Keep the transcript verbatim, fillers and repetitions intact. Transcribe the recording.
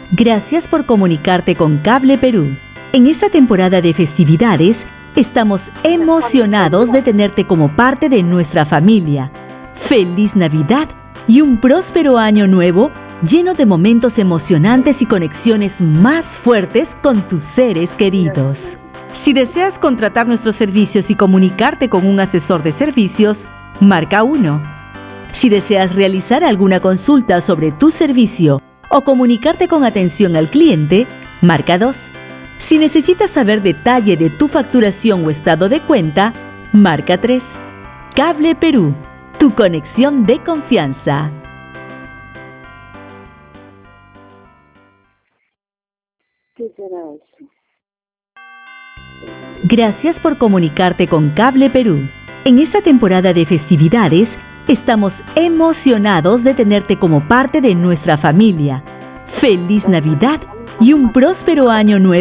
Gracias por comunicarte con Cable Perú. En esta temporada de festividades, estamos emocionados de tenerte como parte de nuestra familia. ¡Feliz Navidad y un próspero año nuevo lleno de momentos emocionantes y conexiones más fuertes con tus seres queridos! Si deseas contratar nuestros servicios y comunicarte con un asesor de servicios, marca uno. Si deseas realizar alguna consulta sobre tu servicio o comunicarte con atención al cliente, marca dos. Si necesitas saber detalle de tu facturación o estado de cuenta, marca tres. Cable Perú, tu conexión de confianza. ¿Qué será eso? Gracias por comunicarte con Cable Perú. En esta temporada de festividades, estamos emocionados de tenerte como parte de nuestra familia. ¡Feliz Navidad y un próspero año nuevo!